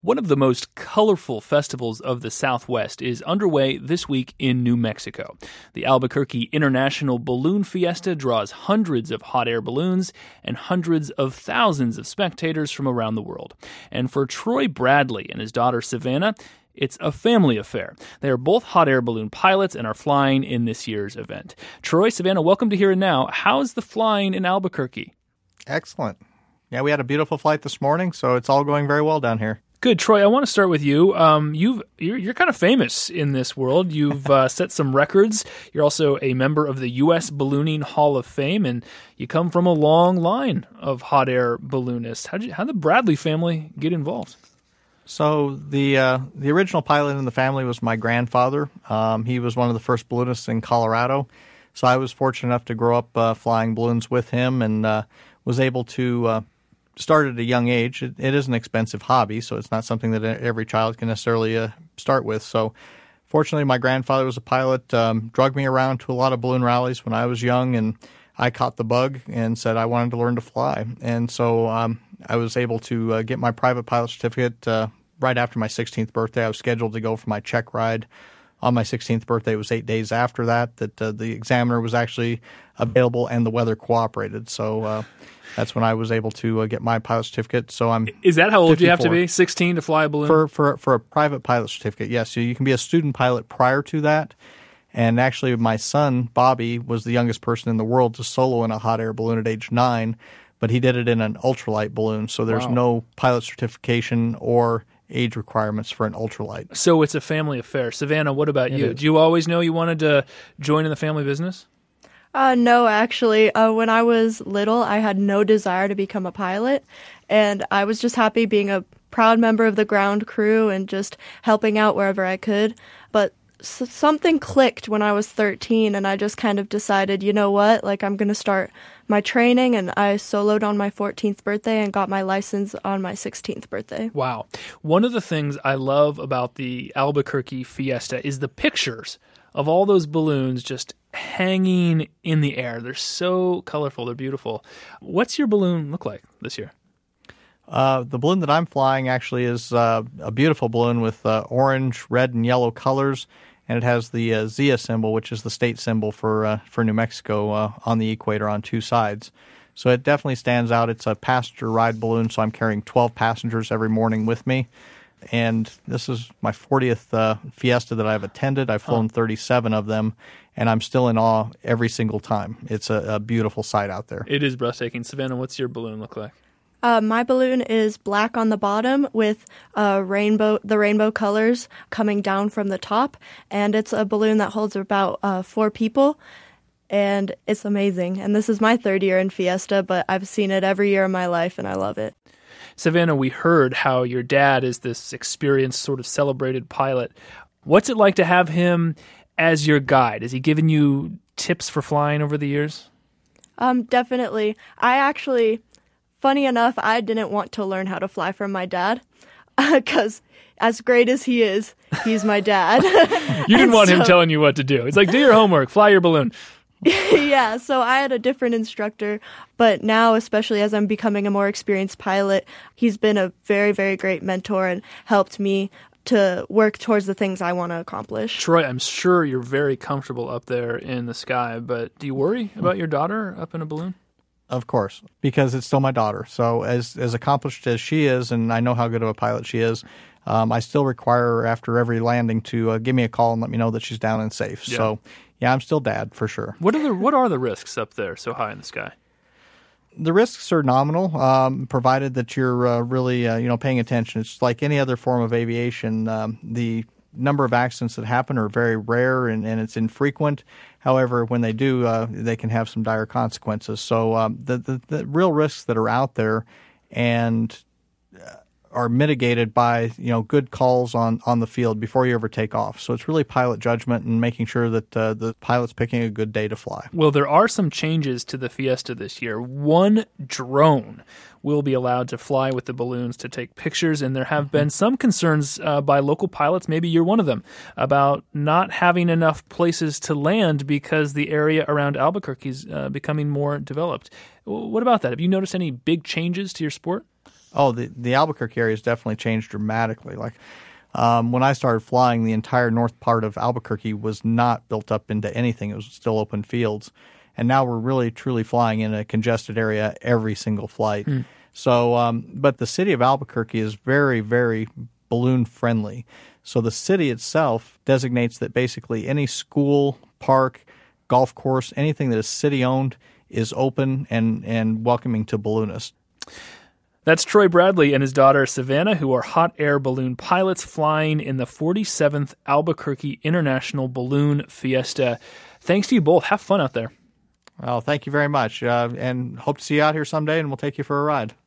One of the most colorful festivals of the Southwest is underway this week in New Mexico. The Albuquerque International Balloon Fiesta draws hundreds of hot air balloons and hundreds of thousands of spectators from around the world. And for Troy Bradley and his daughter Savannah, it's a family affair. They are both hot air balloon pilots and are flying in this year's event. Troy, Savannah, welcome to Here and Now. How's the flying in Albuquerque? Excellent. Yeah, we had a beautiful flight this morning, so it's all going very well down here. Good. Troy, I want to start with you. You're kind of famous in this world. You've set some records. You're also a member of the U.S. Ballooning Hall of Fame, and you come from a long line of hot air balloonists. How'd the Bradley family get involved? So the original pilot in the family was my grandfather. He was one of the first balloonists in Colorado. So I was fortunate enough to grow up flying balloons with him and was able to start at a young age. It is an expensive hobby, so it's not something that every child can necessarily start with. So fortunately, my grandfather was a pilot, drugged me around to a lot of balloon rallies when I was young, and I caught the bug and said I wanted to learn to fly. And so I was able to get my private pilot certificate right after my 16th birthday. I was scheduled to go for my check ride on my 16th birthday. It was 8 days after that the examiner was actually available and the weather cooperated. So that's when I was able to get my pilot certificate. So Is that how old 54. you have to be? 16 to fly a balloon? For a private pilot certificate, yes. So you can be a student pilot prior to that. And actually, my son, Bobby, was the youngest person in the world to solo in a hot air balloon at age 9, but he did it in an ultralight balloon. So there's no pilot certification or age requirements for an ultralight. So it's a family affair. Savannah, what about you? Did you always know you wanted to join in the family business? No, actually. When I was little, I had no desire to become a pilot, and I was just happy being a proud member of the ground crew and just helping out wherever I could. But something clicked when I was 13, and I just kind of decided, you know what, I'm going to start my training, and I soloed on my 14th birthday and got my license on my 16th birthday. Wow. One of the things I love about the Albuquerque Fiesta is the pictures of all those balloons just hanging in the air. They're so colorful. They're beautiful. What's your balloon look like this year? The balloon that I'm flying actually is a beautiful balloon with orange, red, and yellow colors, and it has the Zia symbol, which is the state symbol for New Mexico on the equator on two sides. So it definitely stands out. It's a passenger ride balloon, so I'm carrying 12 passengers every morning with me. And this is my 40th Fiesta that I've attended. I've flown 37 of them, and I'm still in awe every single time. It's a beautiful sight out there. It is breathtaking. Savannah, what's your balloon look like? My balloon is black on the bottom with the rainbow colors coming down from the top, and it's a balloon that holds about 4 people, and it's amazing. And this is my 3rd year in Fiesta, but I've seen it every year of my life, and I love it. Savannah, we heard how your dad is this experienced, sort of celebrated pilot. What's it like to have him as your guide? Has he given you tips for flying over the years? Definitely. Funny enough, I didn't want to learn how to fly from my dad because as great as he is, he's my dad. You didn't want him telling you what to do. It's like, do your homework, fly your balloon. Yeah, so I had a different instructor, but now, especially as I'm becoming a more experienced pilot, he's been a very, very great mentor and helped me to work towards the things I want to accomplish. Troy, I'm sure you're very comfortable up there in the sky, but do you worry about your daughter up in a balloon? Of course, because it's still my daughter. So as accomplished as she is, and I know how good of a pilot she is, I still require her after every landing to give me a call and let me know that she's down and safe. Yeah. So, yeah, I'm still dad for sure. What are the risks up there so high in the sky? The risks are nominal, provided that you're really paying attention. It's like any other form of aviation. The number of accidents that happen are very rare and it's infrequent. However, when they do, they can have some dire consequences. So the real risks that are out there and are mitigated by good calls on the field before you ever take off. So it's really pilot judgment and making sure that the pilot's picking a good day to fly. Well, there are some changes to the Fiesta this year. One drone will be allowed to fly with the balloons to take pictures, and there have been some concerns by local pilots, maybe you're one of them, about not having enough places to land because the area around Albuquerque is becoming more developed. What about that? Have you noticed any big changes to your sport? Oh, the Albuquerque area has definitely changed dramatically. Like when I started flying, the entire north part of Albuquerque was not built up into anything. It was still open fields. And now we're really, truly flying in a congested area every single flight. So, but the city of Albuquerque is very, very balloon friendly. So the city itself designates that basically any school, park, golf course, anything that is city-owned is open and welcoming to balloonists. That's Troy Bradley and his daughter Savannah, who are hot air balloon pilots flying in the 47th Albuquerque International Balloon Fiesta. Thanks to you both. Have fun out there. Well, thank you very much, and hope to see you out here someday, and we'll take you for a ride.